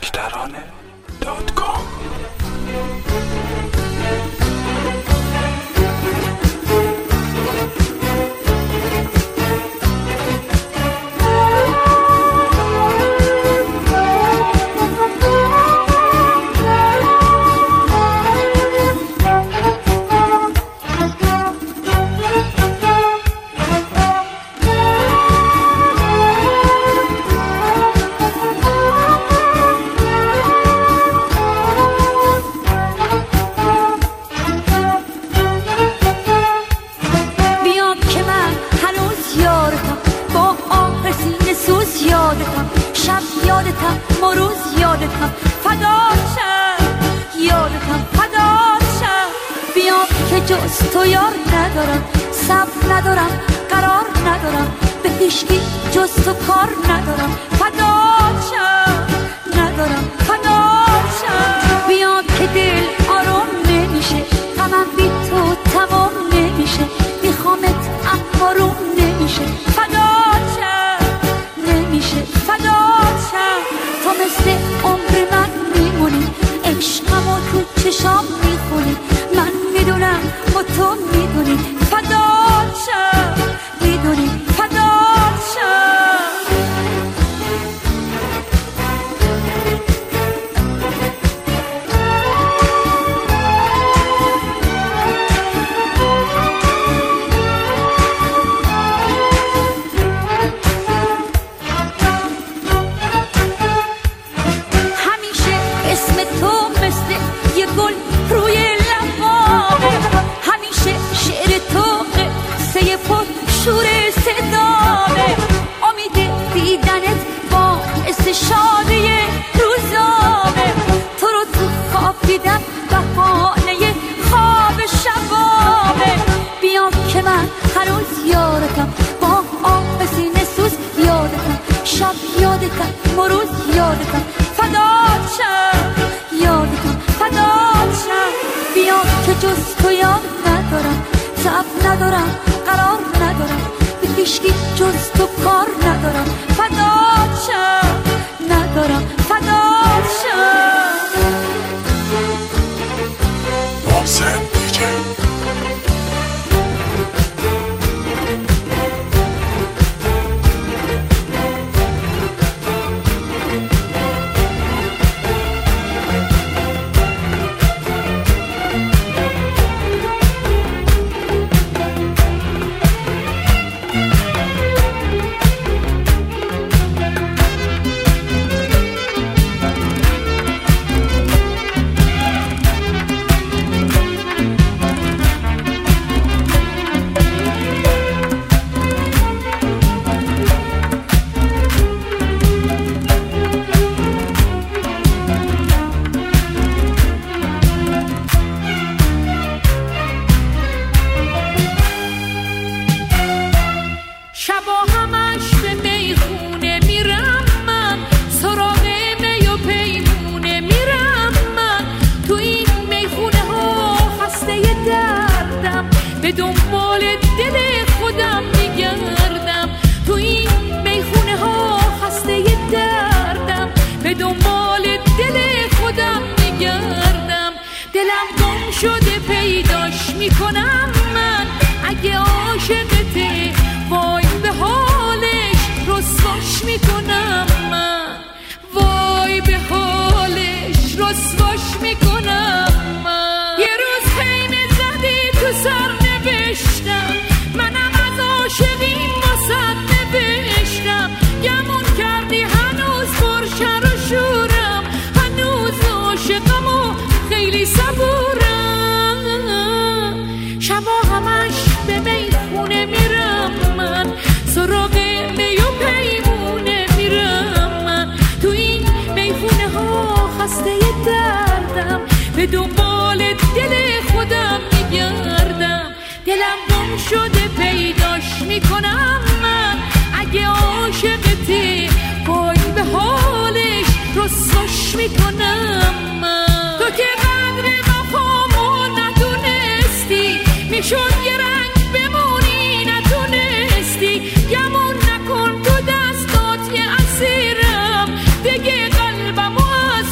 دخترانه.com. شب یادتم، مروز یادتم، فداشم یادتم، فداشم. بیام که جز تو یار ندارم، صبر ندارم، قرار ندارم، به هیچکی جز تو کار ندارم، فداشم ندارم، فداشم. بیام که دل آروم نمیشه، غمم بی تو تمام نمیشه، میخوامت اما روم نمیشه، فداشم نمیشه، فداشم. تو مثل عمر من میمونی، عشقمو تو چشام میخونی، من میدونم و تو میدونی، فداشم میدونی، فداشم. شادی روزامه، تو رو تو خواب دیدم، بهانه خواب شبامه. بیام که من هنوز یادتم، با آب سینه سوز یادتم، شب یادتم، مروز یادتم، فداشم یادتم، فداشم. بیام که جز تو یاد ندارم، صبر ندارم، قرار ندارم، به هیچکی جز تو کار ندارم، فداشم ندارم، فداشم. محسن دیجی. به دنبال دل خودم میگردم، تو این میخونه ها خسته دردم، به دنبال دل خودم میگردم، دلم گم شده پیداش میکنم من، اگه عاشقته وای به حالش رسواش میکنم من، وای به حالش رسواش میکنم من. یه روز خیمه زدی تو سر نوشتم، منم از عاشقیم واسد نوشتم، گمون کردی هنوز پرشر و شورم، هنوز عاشقم و خیلی صبورم. شبا همش به میخونه میرم من، سراغ می و پیمونه میرم من، تو این میخونه ها خسته دردم، به دنبال دل خودم میگردم، دلم گم شده پیداش میکنم من، اگه عاشقتی وای به حالش رسواش میکنم من. تو که قدر وفامو ندونستی، میشد یه رنگ بمونی نتونستی، گمون نکن تو دستات یه اسیرم، دیگه قلبمو از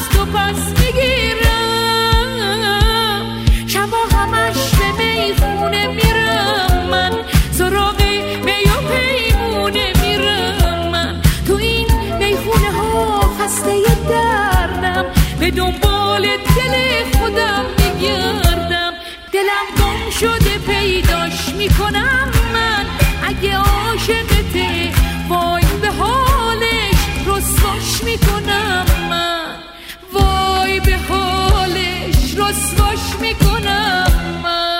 به دنبال دل خودم میگردم، دلم گم شده پیداش میکنم من. اگه عاشقته وای به حالش رسواش میکنم من، وای به حالش رسواش میکنم من.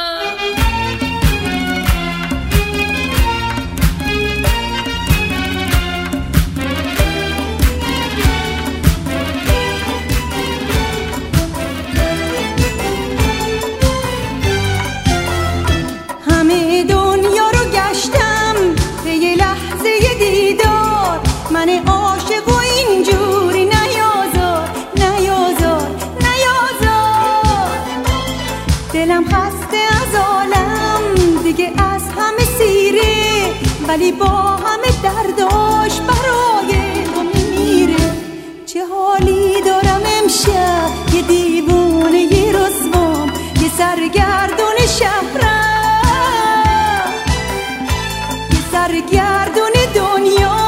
همه دنیا رو گشتم به یه لحظه دیدار، من عاشق و اینجوری نیازار نیازار نیازار. دلم خسته از عالم دیگه از همه سیره، ولی با همه درداش برای تو میمیره. چه حالی دارم امشب، یه دیوونه یه رسوام، یه سرگردون شهرم، یه سرگردون دنیا.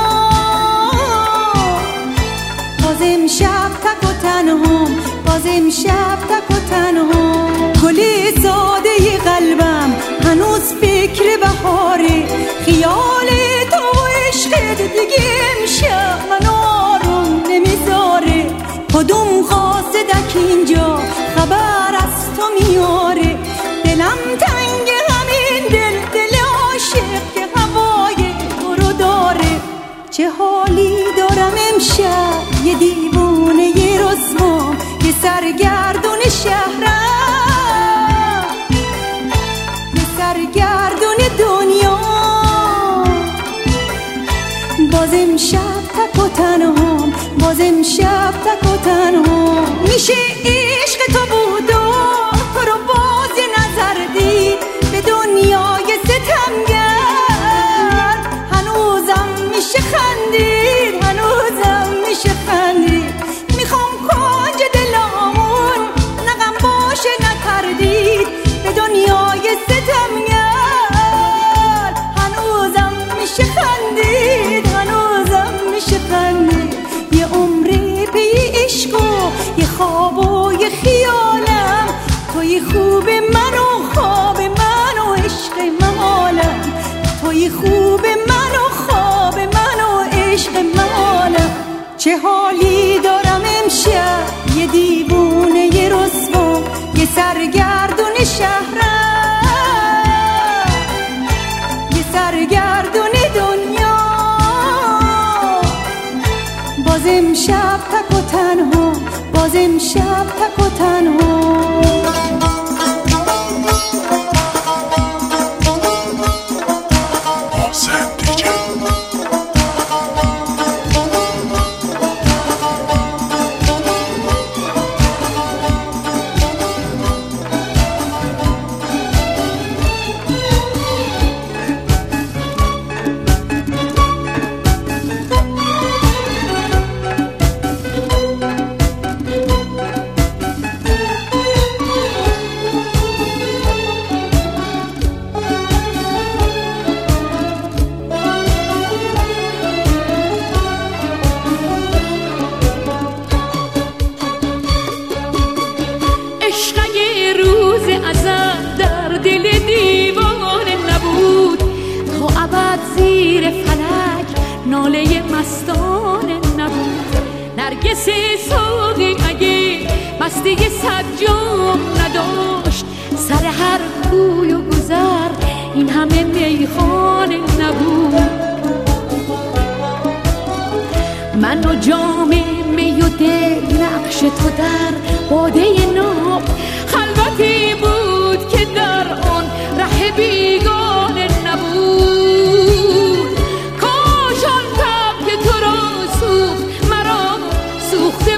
باز امشب تک و تنهام، باز امشب تک و تنهام. گل ساده ی قلبم هنوز فکر بهاره، خیال تو و عشقت دیگه امشب من آروم نمیذاره. کدوم قاصدک اینجا خبر از تو میاره، دلم تنگ همین دل عاشق که هوای تو رو داره. چه حالی دارم امشب، یه دیوونه یه رسوام، یه سرگردون شهرم، یه سرگردون دنیا. باز امشب تک و تنهام، باز امشب تک و تنهام. میشه عشق تو بود و تو رو باز نظر دید به دنیای ستمگر. هنوزم میشه خندید، هنوزم میشه خندید. میخوام کنج دلامون نغم باشه نتردید به دنیای ستمگر. هنوزم میشه خندید، هنوزم میشه خندید. یه عمری پی عشق و یه خواب و یه خیالم، توی خوب من و خواب من و عشق محالم، توی خوب من و خواب من و عشق محالم. چه حالی دارم امشب، یه دیوونه یه رسوا، یه سرگردون شهرم، یه سرگردون دنیا. باز امشب تک و تنها، باز امشب تک و تنها. ناله مستانه نبود. نرگس ساقی اگه مستی صد جام نداشت، سر هر کوی و گذر این همه میخانه نبود. من و جام می و دل نقش تو در باده ناب، خلوتی بود که در آن ره بیگانه نبود. کاش آن تب که تو را سوخت مرا سوخته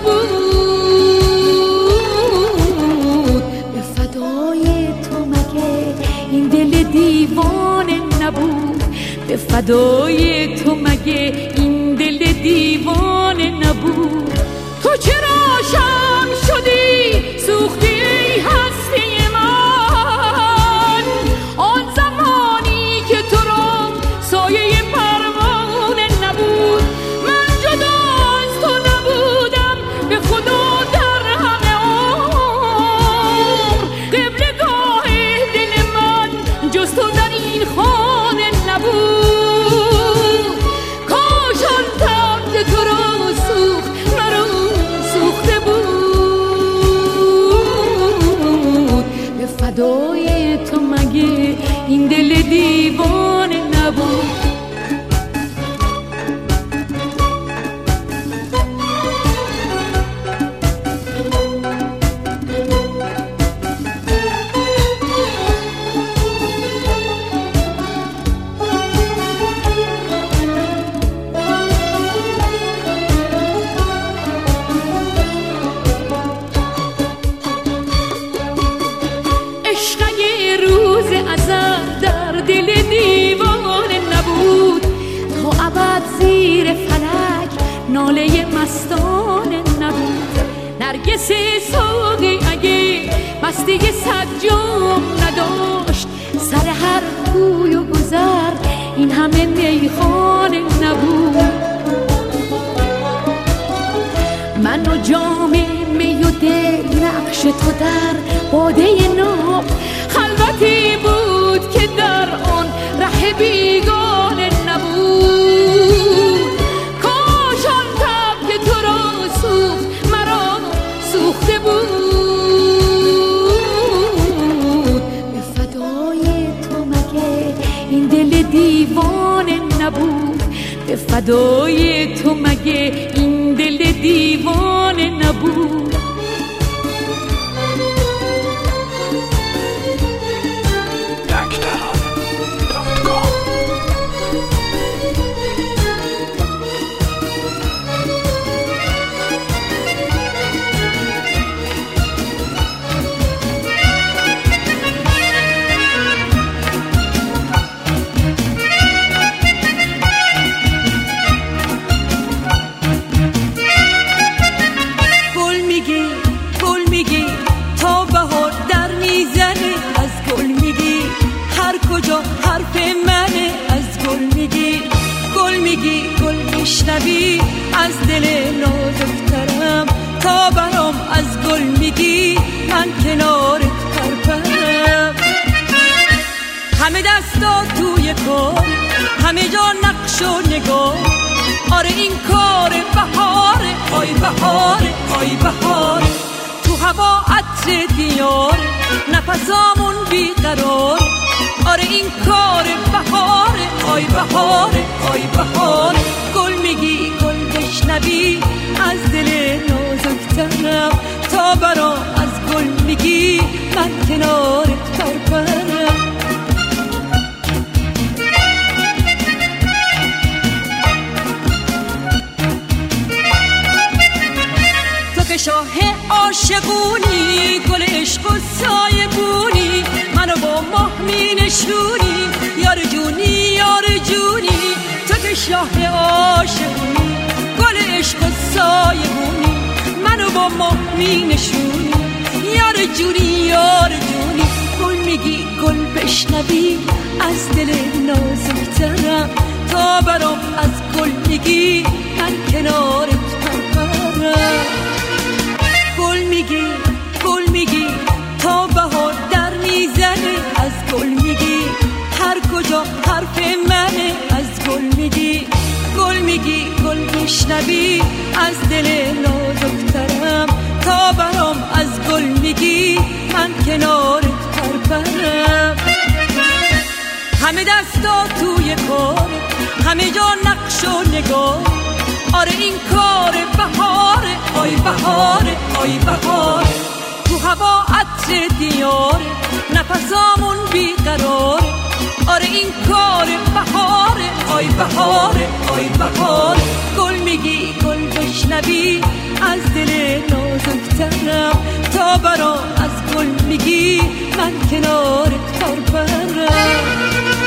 بود. به فدای تو مگه این دل دیوانه نبود؟ به فدای تو مگه این دل دیوانه نبود؟ تو چرا شمع شدی سوختی ای هستی من؟ آن زمانی که تو را سایه پروانه نبود. من جدا از تو نبودم، به خدا در هم ناله مستانه نبود. نرگس ساقی اگه مستی صد جام نداشت، سر هر کوی و گذر این همه میخانه نبود. من و جام می و دل نقش تو در باده ناب، خلوتی بود که در آن ره بیگانه نبود. کاش آن تب که تو را سوخت مرا سوخته بود. به فدای تو مگه این دل دیوانه نبود؟ به فدای تو مگه این دل دیوانه نبود؟ میشنوی از دل نازکترم، تا برام از گل میگی من کنارت پرپرم. همه دستا توی کار، همه جا نقش و نگاه. آره این کار بهاره، آی بهاره، آی بهاره. تو هوا عطر دیاره، نفسامون بیقرار. آره این کار بهاره، آی بهاره، آی بهاره. گل میگی گل بشنوی از دل نازکترم، تا برام از گل میگی من کنارت پرپرم. تو که شاه عاشقونی، گل عشق و سایه بونی، منو با ماه می نشونی، یار جونی یار جونی. تو که شاه عاشقونی، گل عشق و سایه بونی، منو با ماه می نشونی، یار جونی یار جونی. گل میگی گل بشنوی از دل نازکترم، تا برام از گل میگی من کنارت پرپرم. گل میگی تا بهار در میزنه، از گل میگی هر کجا حرف منه، از گل میگی گل بشنوی از دل نازکترم، تا برام از گل میگی من کنارت پرپرم. همه دستا توی کار، همه جا نقش و نگاه. آره این کار بهاره، آی بهاره، آی بهاره. تو هوا عطر دیاره، نفسامون بیقراره. آره این کار بهاره، آی بهاره، آی بهاره. گل میگی گل بشنوی از دل نازکترم، تا برام از گل میگی من کنارت پرپرم.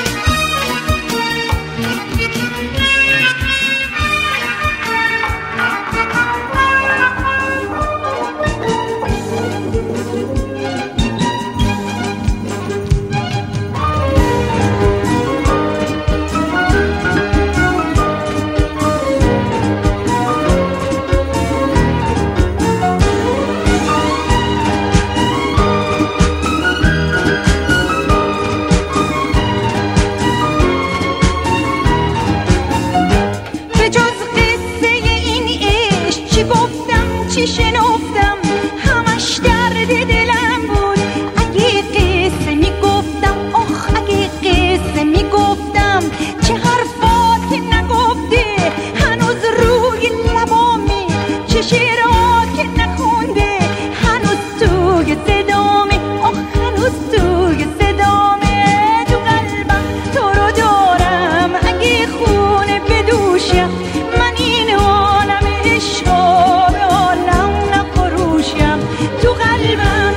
چی شنفتم همش درد دلم بود. اگه قصه میگفتم، آخ اگه قصه میگفتم، چه حرفات نگفته هنوز روی لبامی، چه شعرات که نخونده هنوز توی صدامه، آخ هنوز توی صدامه. تو قلبم تو رو دارم، اگه خونه بدوشم من این عالم عشق تو قلبم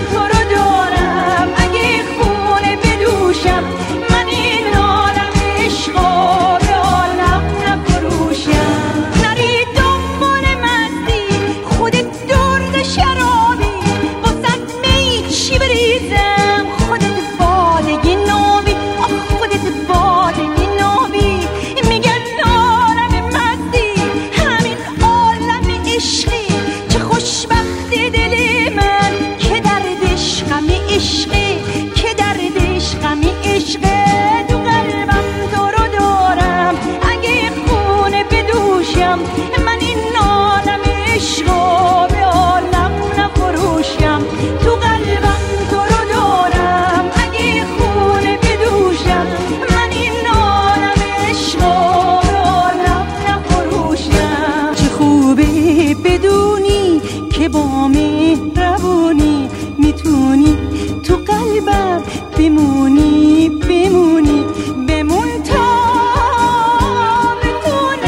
شرابی واسد می چی بریزم خودت بادگی نابی خودت بادگی نابی میگن عالم مستی همین عالم عشقی چه خوشبختی دلی من که دردش غم عشقی که دردش غم عشقه تو قلبم تو رو دارم اگه خونه بدوشم من این عالم عشقو به عالم نفروشم تو قلبم تو رو دارم اگه خونه بدوشم من این عالم عشقو به عالم نفروشم چه خوبه بدونی که با مهربونی میتونی تو قلبم بمونی بمونی بمون تا بتونم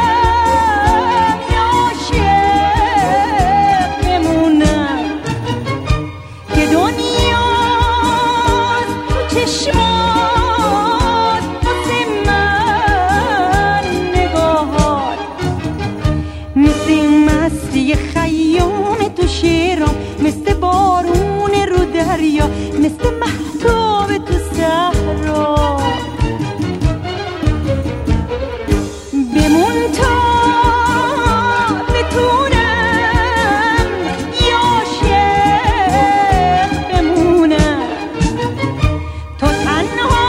عاشق بمونم که دنیاست تو چشمات واسه من نگاهات مثل مستی خیام تو شیرام مثل بارون رو دریا مثل مهتاب تو صحرا بمون تا بتونم عاشق بمونم تو تنها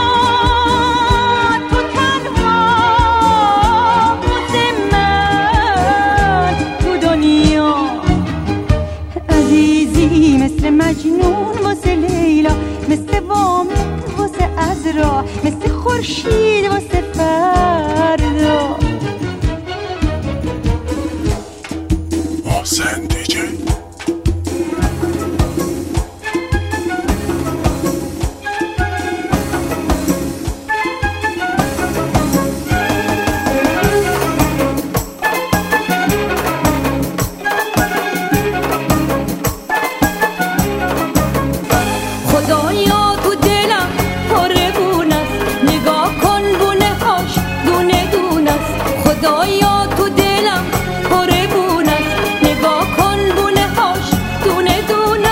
واسه من تو دنیا عزیزی مثل مجنون واسه لیلا مثل وامق واسه عذرا مثل خورشید واسه فردا محسن دیجی خدایا تو دلم پر بونه است نگاه کن بونه هاش دونه دونه است خدایا تو دلم پر بونه است نگاه کن بونه هاش دونه دونه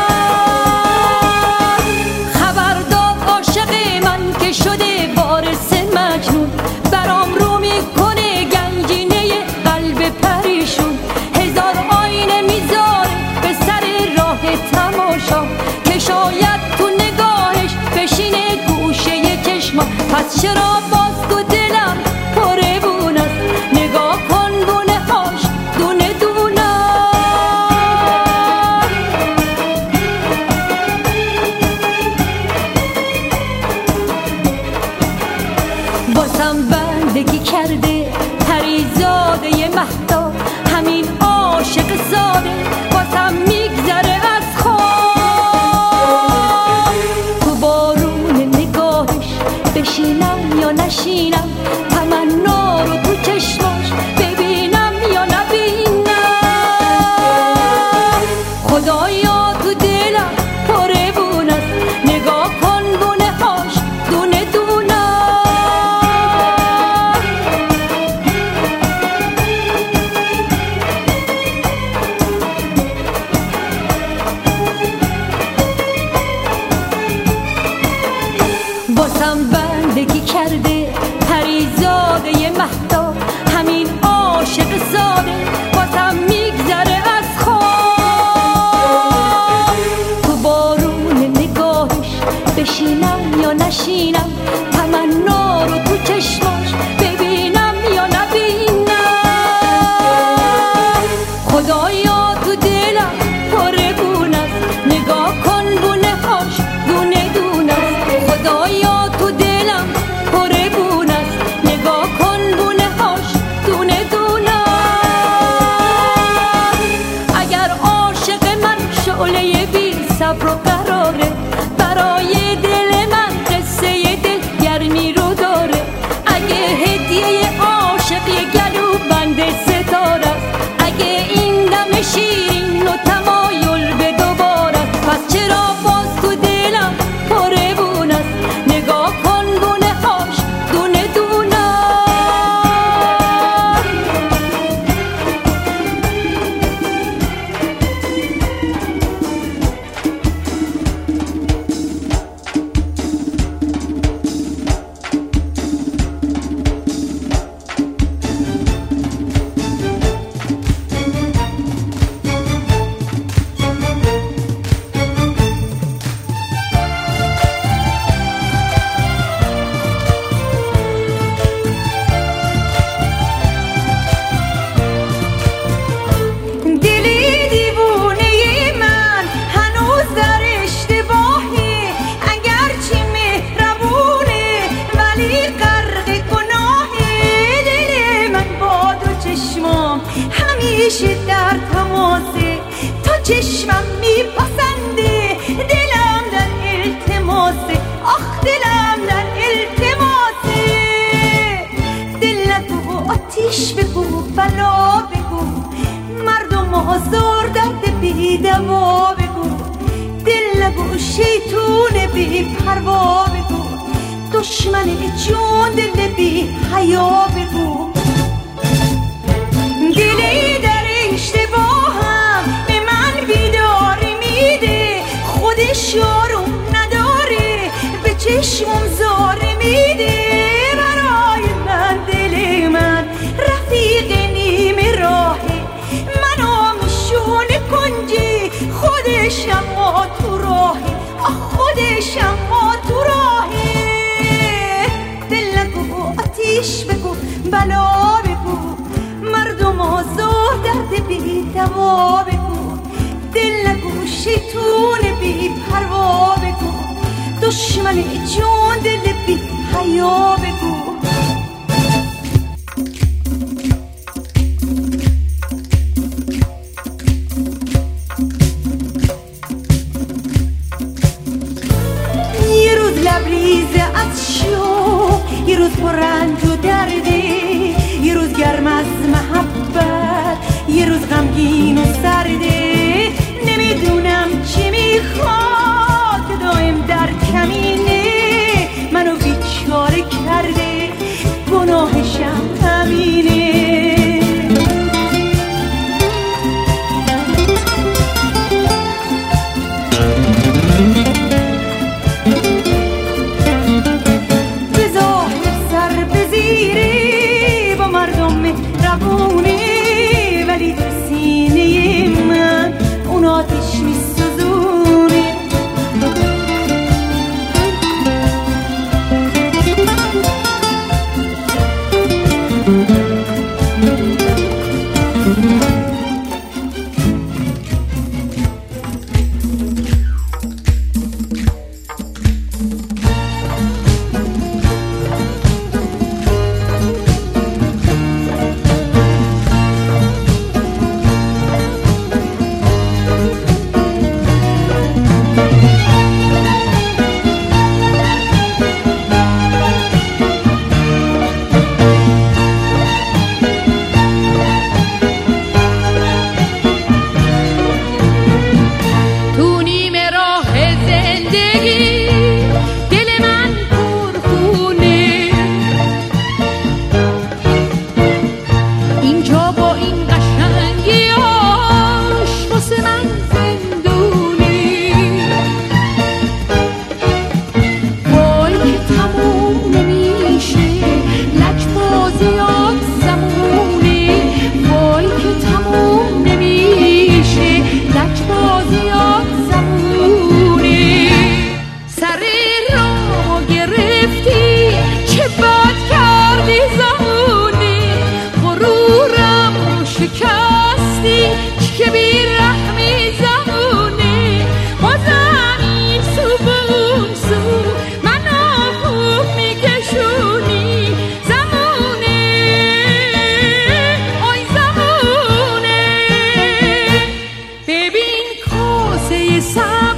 است خبردار عاشق من که شده وارث مجنون برام رو میکنه گنجینه قلب پریشون هزار آینه میذاره به سر راه تماشا که شاید تو نگاهش بشینه گوشه چشما پس چرا باز تو دلم پر بونه است نگاه کن بونه هاش دونه دونه باسم بندگی کرده پریزاده مهتاب همین عاشق ساده باسم میگذره از خواب تو بارون نگاهش بشینم یا نشینم تمنا رو تو چشماش ببینم یا نبینم خدایا تو دلم پر بونه است نگاه کن بونه هاش دونه دونه باسم بندگی کرده پریزاده مهتاب همین عاشق ساده باسم میگذره از خواب تو بارون نگاهش بشینم یا نشینم تمنا رو تو چشماش ببینم یا نبینم خدایا تو دلم پر بونه است نگاه کن بونه هاش دونه دونه است خدایا تو دلم پر بونه است نگاه کن بونه هاش دونه دونه اگر عاشق من شعله بی صبر و قراره برای دل من قصه دلگرمی رو داره اگه هدیه عاشق یه گلو بند ستاره اگه این دم شیرین و تمایل به دوباره پس چرا باز تو دلم پر بونه است نگاه کن بونه هاش دونه دونه چشمم میپسنده، دلم در التماسه، آخ دلم در التماسه. دل نگو آتیش بگو، بلا بگو، مردم آزار درد بی دوا بگو. دل نگو شیطون بی پروا بگو، دشمن جون دل بی حیا بگو. دلی در اشتباهم به من بیداری میده، خودش آروم نداره به چشمم زار میده. برای من دل من رفیق نیم راهه، منو میشونه کنجی، خودش اما تو راهه، خودش اما تو راهه. دل نگو آتیش بگو، بلا بگو، مردم آزار درد بی دوا بگو. دل نگو شیطون بی پروا بگو، دشمن جون دل بی حیا بگو. یه روز لبریز از شوق، یه روز پر رنج و درده، یه روز گرم از محبت، یه روز غمگین و سرده. نمیدونم چی میخواد که دایم در کمینه منو بیچاره کرده، گناهشم همینه. ولی تو سینه من اون آتش میسوزونه. ببین کاسه